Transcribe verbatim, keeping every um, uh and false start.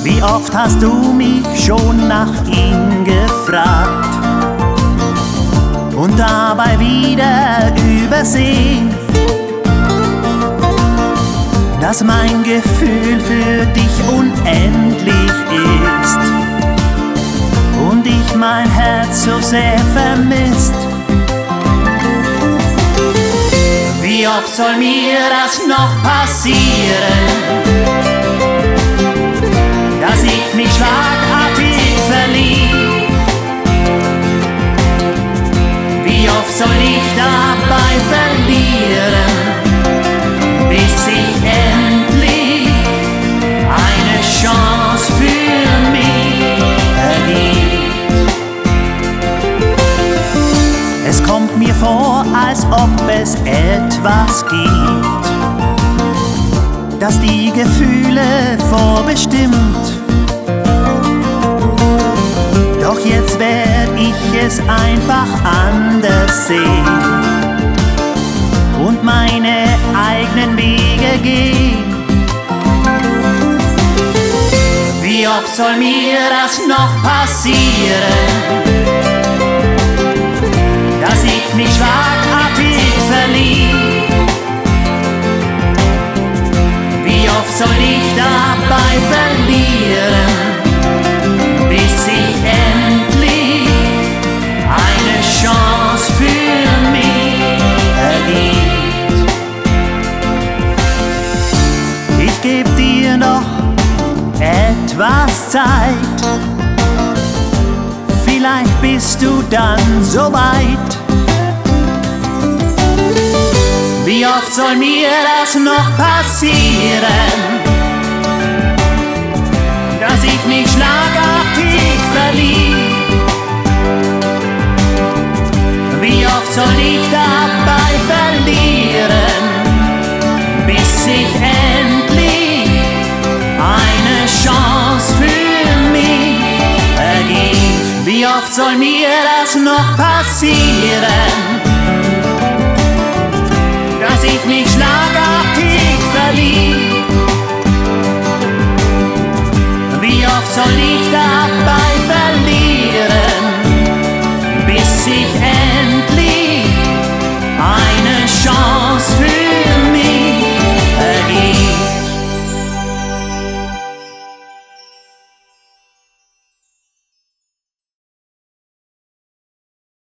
Wie oft hast du mich schon nach ihm gefragt und dabei wieder übersehen, dass mein Gefühl für dich unendlich ist und ich mein Herz so sehr vermisst. Wie oft soll mir das noch passieren, dass ich mich schlagartig verlieb? Wie oft soll ich dabei verlieren, bis sich endlich eine Chance für mich ergibt? Es kommt mir vor, als ob es etwas gibt, das die Gefühle vorbestimmt. Doch jetzt werd ich es einfach anders sehen und meine eigenen Wege gehen. Wie oft soll mir das noch passieren, dass ich mich schlagartig verlieb? Wie oft soll ich dabei verlieren, bis sich endlich eine Chance für mich ergibt? Ich geb dir noch etwas Zeit, vielleicht bist du dann so weit. Wie oft soll mir das noch passieren, dass ich mich schlagartig verlieb? Wie oft soll ich dabei verlieren, bis sich endlich eine Chance für mich ergibt? Wie oft soll mir das noch passieren, dass ich mich schlagartig